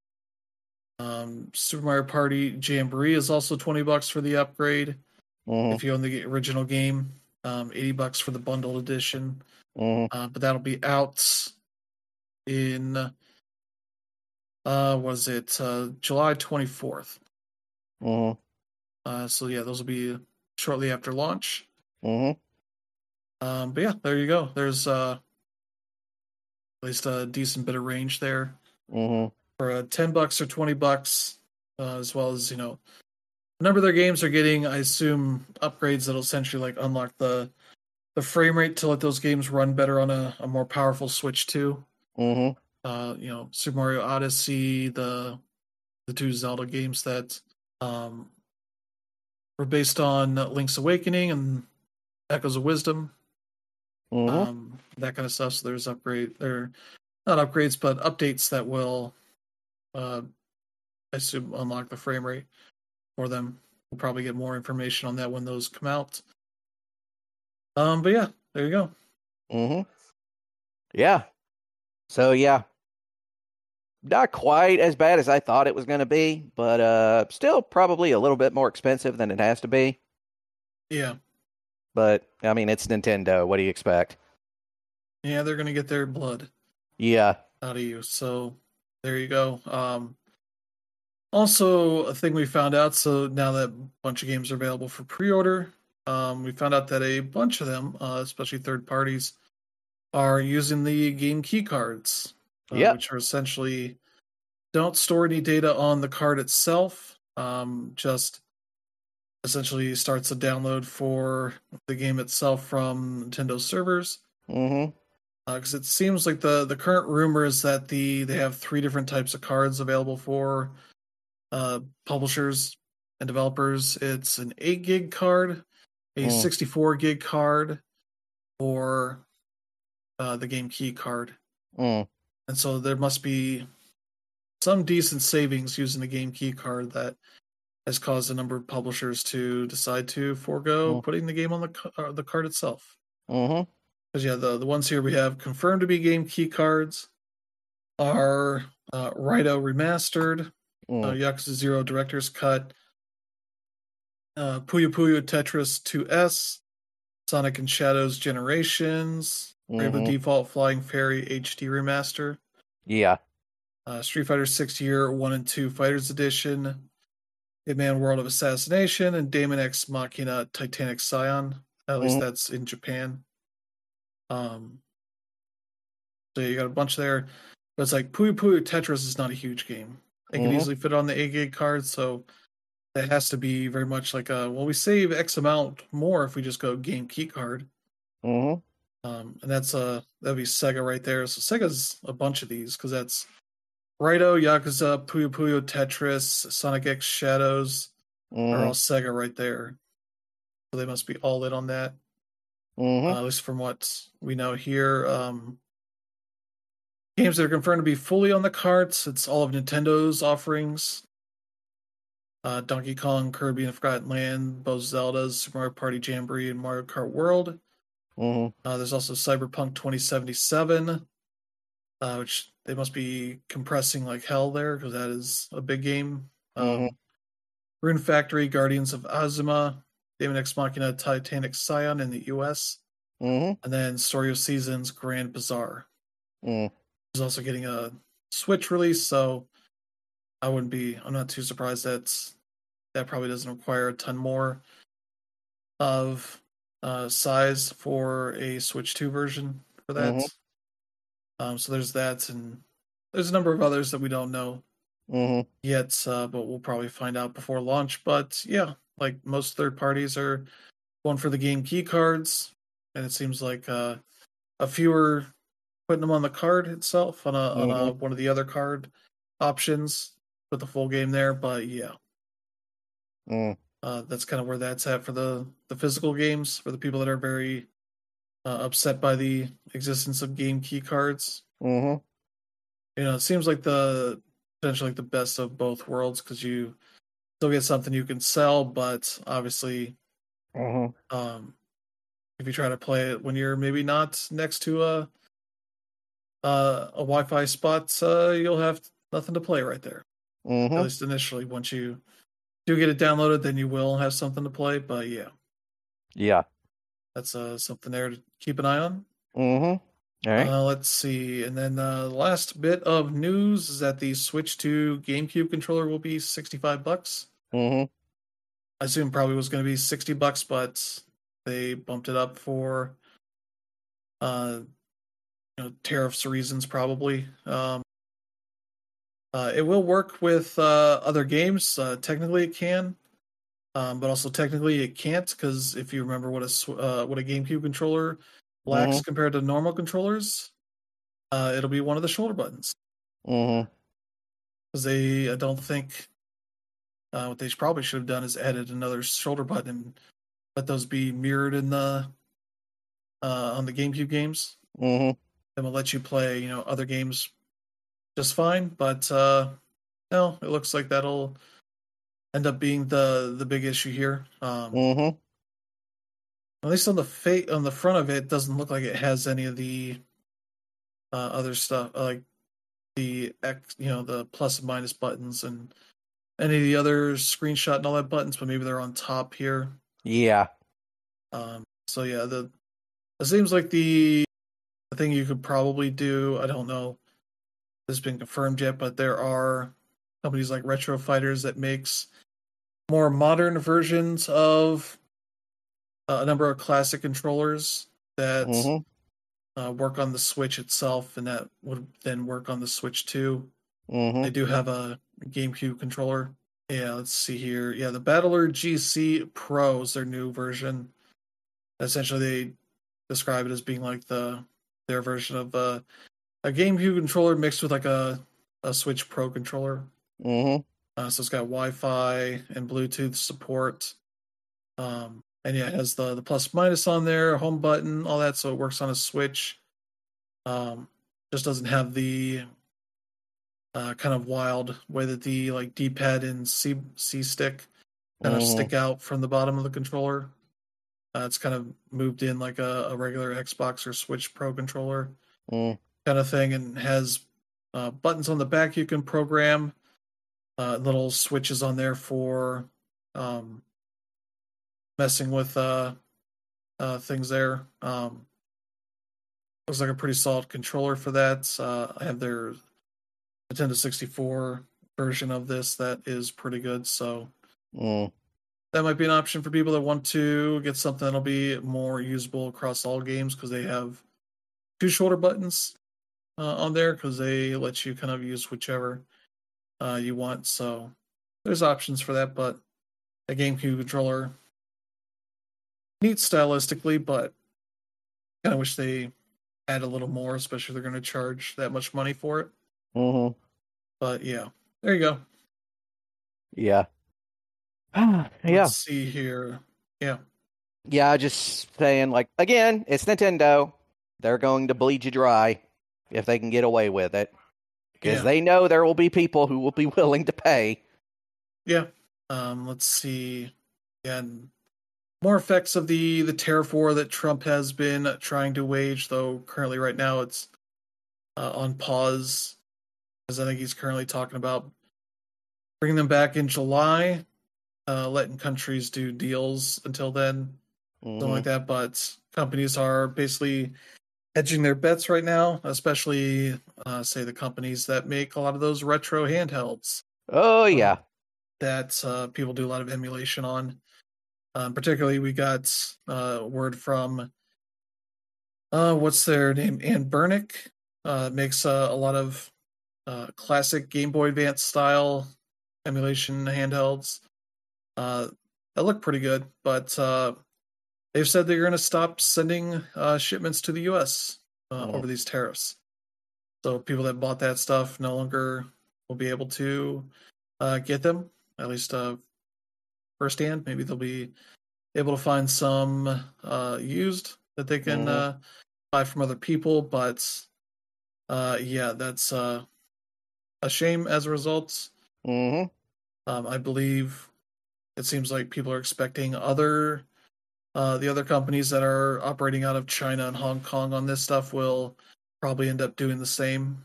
Super Mario Party Jamboree is also $20 for the upgrade. Mm-hmm. If you own the original game. $80 for the bundled edition. Mm-hmm. But that'll be out in was it July 24th. Mm-hmm. So yeah, those will be shortly after launch. Mm-hmm. But yeah, there you go. There's at least a decent bit of range there Mm-hmm. for $10 or $20, as well as a number of their games are getting, I assume, upgrades that'll essentially like unlock the frame rate to let those games run better on a more powerful Switch 2. Mm-hmm. Super Mario Odyssey, the two Zelda games that were based on Link's Awakening and Echoes of Wisdom, that kind of stuff. So there's they're not upgrades, but updates that will, I assume, unlock the frame rate for them. We'll probably get more information on that when those come out. But yeah, there you go. Mm-hmm. Yeah. So yeah, not quite as bad as I thought it was going to be, but still probably a little bit more expensive than it has to be. Yeah. But I mean, it's Nintendo. What do you expect? Yeah, they're gonna get their blood. Yeah. Out of you. So there you go. Also, a thing we found out. So now that a bunch of games are available for pre-order, we found out that a bunch of them, especially third parties, are using the game key cards, which are essentially don't store any data on the card itself. Just essentially starts a download for the game itself from Nintendo servers. Mm-hmm. Because it seems like the current rumor is that they have 3 different types of cards available for publishers and developers. It's an 8 gig card, a 64 gig card, or the game key card. And so there must be some decent savings using the game key card that has caused a number of publishers to decide to forego putting the game on the card itself. Mm-hmm. Because yeah, the ones here we have confirmed to be game key cards are Raito Remastered, Yakuza 0 Director's Cut, Puyo Puyo Tetris 2S, Sonic and Shadows Generations, Bravely Default Flying Fairy HD Remaster. Yeah. Street Fighter 6 Year 1 and 2 Fighters Edition, Hitman World of Assassination, and Daemon X Machina Titanic Scion. At least that's in Japan. So you got a bunch there. But it's like Puyo Puyo Tetris is not a huge game. It can easily fit on the 8 gig card, so that has to be very much like we save X amount more if we just go game key card. And that's that'd be Sega right there. So Sega's a bunch of these because that's Raito, Yakuza, Puyo Puyo Tetris, Sonic X Shadows are all Sega right there. So they must be all in on that. At least from what we know here. Games that are confirmed to be fully on the carts. It's all of Nintendo's offerings. Donkey Kong, Kirby and the Forgotten Land, both Zeldas, Super Mario Party Jamboree, and Mario Kart World. There's also Cyberpunk 2077, which they must be compressing like hell there because that is a big game. Rune Factory, Guardians of Azuma, Daemon X Machina, Titanic Scion in the US, Mm-hmm. and then Story of Seasons, Grand Bazaar. Mm. Is also getting a Switch release, so I'm not too surprised that probably doesn't require a ton more of size for a Switch 2 version for that. Mm-hmm. So there's that, and there's a number of others that we don't know Mm-hmm. yet, but we'll probably find out before launch. But yeah, like most third parties are going for the game key cards, and it seems like a fewer putting them on the card itself on a Mm-hmm. one of the other card options. Put the full game there, but yeah, Mm. that's kind of where that's at for the physical games for the people that are very upset by the existence of game key cards. Mm-hmm. It seems like the potentially like the best of both worlds because you still get something you can sell, but obviously, Mm-hmm. um, if you try to play it when you're maybe not next to a Wi-Fi spot, you'll have nothing to play right there. At Mm-hmm. least initially, once you do get it downloaded, then you will have something to play. But yeah, Yeah. that's something there to keep an eye on. Mm-hmm. All right. Let's see, and then the last bit of news is that the Switch 2 GameCube controller will be $65. Mm-hmm. I assume probably was going to be $60, but they bumped it up for uh, tariffs reasons probably. It will work with other games. Technically, it can, but also technically it can't because if you remember what a GameCube controller lacks Mm-hmm. compared to normal controllers, it'll be one of the shoulder buttons. Mm-hmm. Because I don't think what they probably should have done is added another shoulder button and let those be mirrored in the on the GameCube games. Mm-hmm. Then we'll let you play other games just fine. But no, it looks like that'll end up being the big issue here. Mm-hmm. At least on the front of it, doesn't look like it has any of the other stuff like the X, the plus and minus buttons and any of the other screenshot and all that buttons, but maybe they're on top here. Yeah. So yeah, it seems like the thing you could probably do. I don't know if this has been confirmed yet, but there are companies like Retro Fighters that makes more modern versions of a number of classic controllers that Mm-hmm. work on the Switch itself, and that would then work on the Switch too. Mm-hmm. They do have a GameCube controller. Yeah, let's see here. Yeah, the Battler GC Pro is their new version. Essentially, they describe it as being like their version of a GameCube controller mixed with like a Switch Pro controller. Mm-hmm. So it's got Wi-Fi and Bluetooth support. And yeah, it has the plus minus on there, home button, all that, so it works on a Switch. Just doesn't have the kind of wild way that the like D-pad and C stick kind of Mm-hmm. stick out from the bottom of the controller. It's kind of moved in like a regular Xbox or Switch Pro controller Mm-hmm. kind of thing, and has buttons on the back you can program, little switches on there for messing with things there. Looks like a pretty solid controller for that. I have their Nintendo 64 version of this that is pretty good, so Mm. that might be an option for people that want to get something that'll be more usable across all games because they have two shoulder buttons on there because they let you kind of use whichever you want. So there's options for that, but a GameCube controller neat stylistically, but kind of wish they add a little more, especially if they're going to charge that much money for it. Mm-hmm. But yeah, there you go. Yeah. Let's Yeah. see here. Yeah. Yeah, just saying, like, again, it's Nintendo. They're going to bleed you dry if they can get away with it. Because Yeah. they know there will be people who will be willing to pay. Yeah. Let's see. Yeah, and more effects of the tariff war that Trump has been trying to wage, though currently right now it's on pause, because I think he's currently talking about bringing them back in July. letting countries do deals until then, something like that. But companies are basically hedging their bets right now, especially say the companies that make a lot of those retro handhelds. Oh yeah. That people do a lot of emulation on. Particularly, we got word from what's their name? Anbernic makes a lot of classic Game Boy Advance style emulation handhelds. That look pretty good, but they've said they're going to stop sending shipments to the U.S. Over these tariffs. So people that bought that stuff no longer will be able to get them, at least firsthand. Maybe they'll be able to find some used that they can buy from other people, but yeah, that's a shame as a result. I believe it seems like people are expecting the other companies that are operating out of China and Hong Kong on this stuff will probably end up doing the same.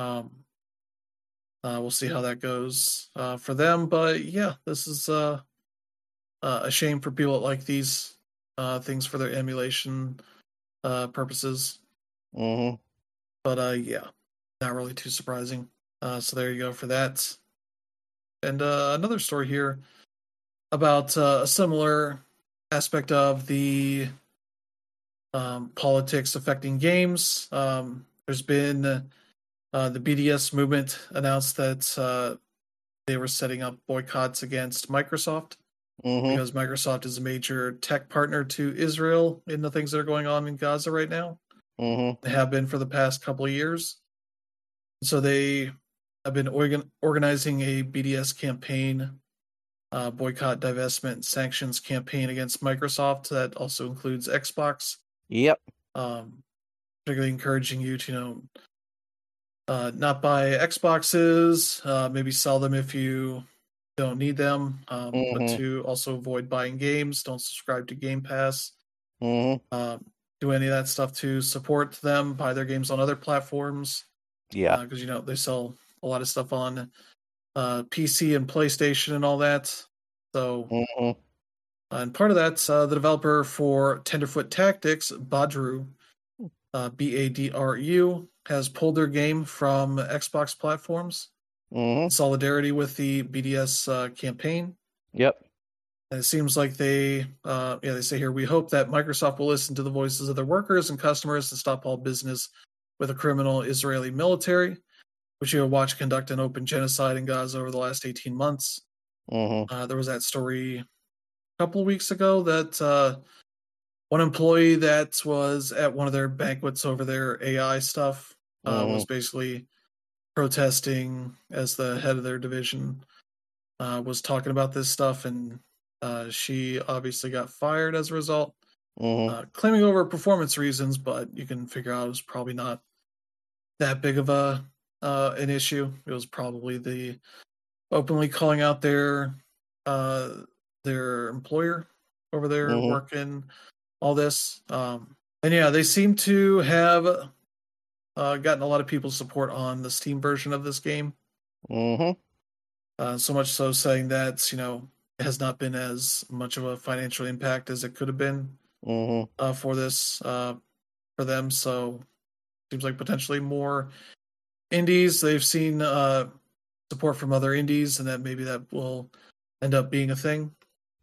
We'll see how that goes for them, but yeah, this is a shame for people that like these things for their emulation purposes. But yeah, not really too surprising. So there you go for that. And another story here about a similar aspect of the politics affecting games. There's been the BDS movement announced that they were setting up boycotts against Microsoft because Microsoft is a major tech partner to Israel in the things that are going on in Gaza right now. They have been for the past couple of years. So they have been organizing a BDS campaign, boycott, divestment, sanctions campaign against Microsoft that also includes Xbox. Yep. Particularly encouraging you to, not buy Xboxes, maybe sell them if you don't need them, but to also avoid buying games, don't subscribe to Game Pass, do any of that stuff to support them, buy their games on other platforms. Yeah. Because, they sell a lot of stuff on PC and PlayStation and all that. So, and part of that's the developer for Tenderfoot Tactics, Badru, Badru, has pulled their game from Xbox platforms in solidarity with the BDS campaign. Yep. And it seems like they say here, we hope that Microsoft will listen to the voices of their workers and customers and stop all business with a criminal Israeli military, which you have watched conduct an open genocide in Gaza over the last 18 months. There was that story a couple of weeks ago that one employee that was at one of their banquets over their AI stuff was basically protesting as the head of their division, was talking about this stuff, and she obviously got fired as a result, claiming over performance reasons, but you can figure out it was probably not that big of an issue. It was probably the openly calling out their employer over their work and all this. And yeah, they seem to have gotten a lot of people's support on the Steam version of this game. So much so saying that, it has not been as much of a financial impact as it could have been for this, for them. So seems like potentially more indies. They've seen support from other indies, and that maybe that will end up being a thing.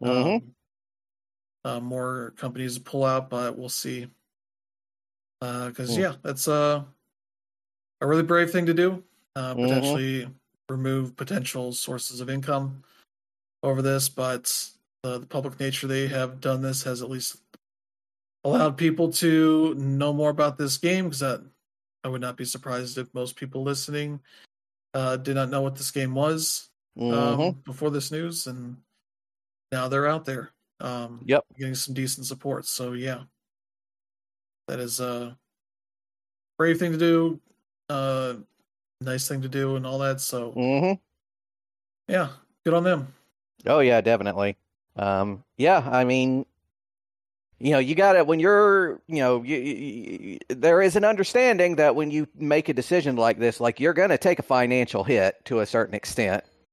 More companies pull out, but we'll see. Because that's a really brave thing to do. Potentially remove potential sources of income over this, but the public nature they have done this has at least allowed people to know more about this game, because I would not be surprised if most people listening did not know what this game was before this news, and now they're out there getting some decent support. So yeah, that is a brave thing to do, nice thing to do, and all that. So yeah, good on them. Oh yeah, definitely. Yeah, I mean, you got it when you're, there is an understanding that when you make a decision like this, like, you're going to take a financial hit to a certain extent.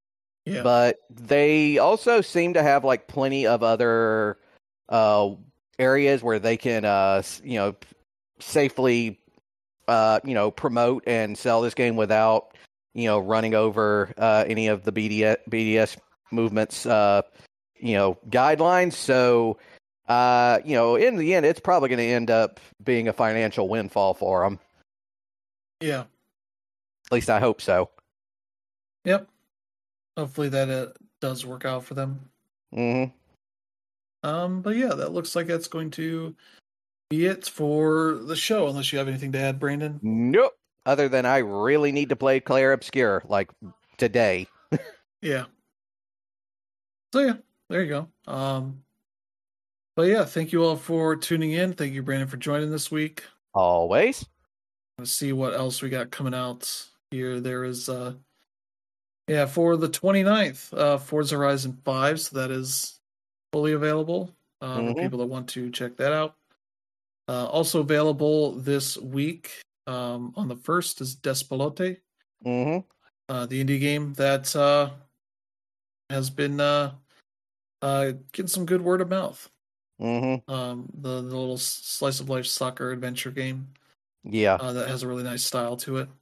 Yeah. But they also seem to have like plenty of other areas where they can, safely, promote and sell this game without, running over any of the BDS movements, guidelines. So, in the end, it's probably going to end up being a financial windfall for them. Yeah. At least I hope so. Yep. Hopefully that does work out for them. Mm-hmm. But yeah, that looks like that's going to be it for the show, unless you have anything to add, Brandon. Nope. Other than I really need to play Clair Obscur, like today. Yeah. So yeah, there you go. But yeah, thank you all for tuning in. Thank you, Brandon, for joining this week. Always. Let's see what else we got coming out here. There is for the 29th, Forza Horizon 5, so that is fully available for people that want to check that out. Also available this week on the 1st is Despalote, the indie game that has been getting some good word of mouth. The little slice of life soccer adventure game. Yeah. That has a really nice style to it.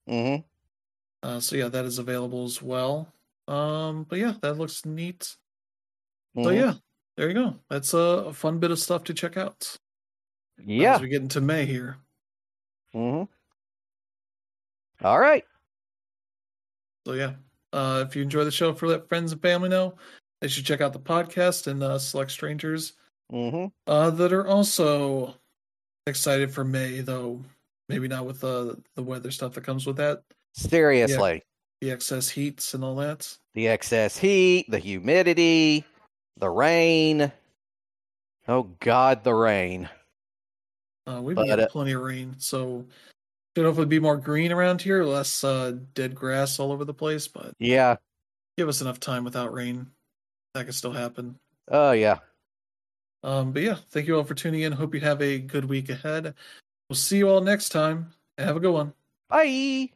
So yeah, that is available as well. But yeah, that looks neat. So yeah, there you go. That's a fun bit of stuff to check out. Yeah. As we get into May here. All right. So yeah, if you enjoy the show, let friends and family know. They should check out the podcast and select strangers that are also excited for May, though maybe not with the weather stuff that comes with that. Seriously. The excess heats and all that. The excess heat, the humidity, the rain. Oh God, the rain. We've been getting plenty of rain, so should hopefully be more green around here, less dead grass all over the place. But yeah, give us enough time without rain. That could still happen. Oh yeah. But yeah, thank you all for tuning in. Hope you have a good week ahead. We'll see you all next time. Have a good one. Bye.